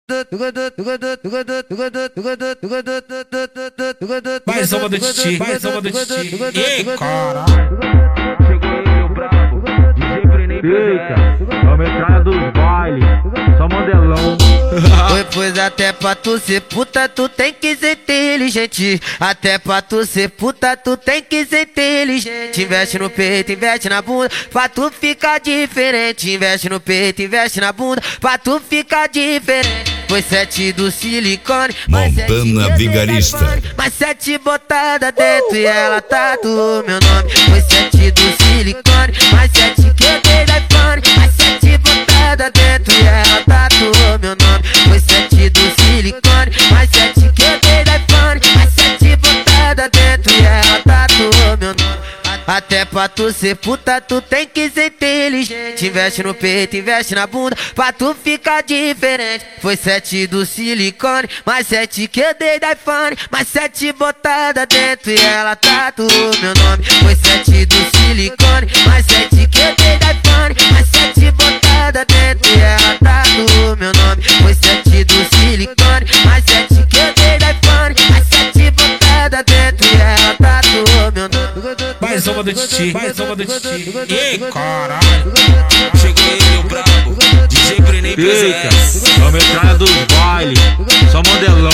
Mais uma do Titi, mais uma do Titi. Ei, caralho. Chegou ele, o brabo, DJ Brenem presente. É o metralha dos baile, só modelão. Pois até pra tu ser puta, tu tem que ser inteligente. Até pra tu ser puta, tu tem que ser inteligente. Investe no peito, investe na bunda, pra tu ficar diferente. Investe no peito, investe na bunda, pra tu ficar diferente. Foi 7 do silicone, Montana Vigarista. mais 7 botada dentro e ela tatuou meu nome. Foi 7 do silicone, mais 7 que eu dei da iPhone. Mais 7 botada dentro e ela tatuou meu nome. Foi 7 do silicone, mais 7 que eu dei da iPhone. Mais 7 botada dentro e ela tatuou meu nome. Até pra tu ser puta, tu tem que ser inteligente. Investe no peito, investe na bunda, pra tu ficar diferente. Foi 7 do silicone, mais 7 que eu dei da iPhone. Mais 7 botada dentro e ela tatuou meu nome. Foi 7 do silicone, mais 7 que eu dei da iPhone. Mais 7 botada dentro e ela tatuou meu nome. Foi 7 do silicone, mais 7 que eu dei da iPhone. Mais 7 botada dentro e ela tatuou meu nome. Mais uma do Titi, mais uma do Titi. Ei, caralho. Chegou ele, o brabo, DJ Brenem presente. É o metralha dos baile, só modelão.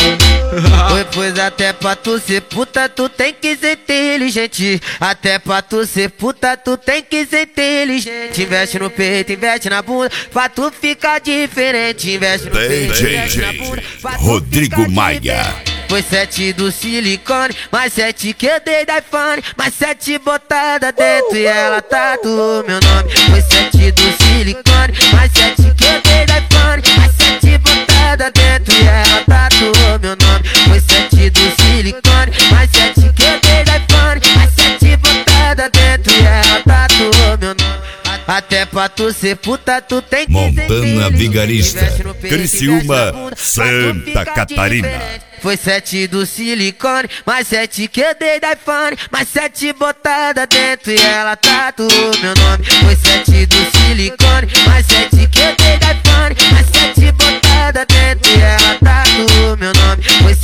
Pois até pra tu ser puta, tu tem que ser inteligente. Até pra tu ser puta, tu tem que ser inteligente. Investe no peito, investe na bunda, pra tu ficar diferente. Investe no peito, investe na bunda, pra tu Rodrigo ficar Maia. diferente. Foi 7 do silicone, mais 7 que eu dei da iPhone. Mais 7 botada dentro e ela tatuou meu nome. Foi 7 do silicone, mais 7 que eu dei da iPhone. Mais 7 botada dentro e ela tatuou meu nome. Foi 7 do silicone, mais 7 que eu dei da iPhone. Mais 7 botada dentro e ela tatuou meu nome. Até pra tu ser puta, tu tem que ser Montana inteligente. Vigarista, Investe no peito, Criciúma, investe na bunda, pra tu Santa ficar Catarina. diferente. Foi 7 do silicone, mais 7 que eu dei da iPhone. Mais 7 botada dentro e ela tatuou meu nome. Foi 7 do silicone, mais 7 que eu dei da iPhone. Mais 7 botada dentro e ela tatuou meu nome. Foi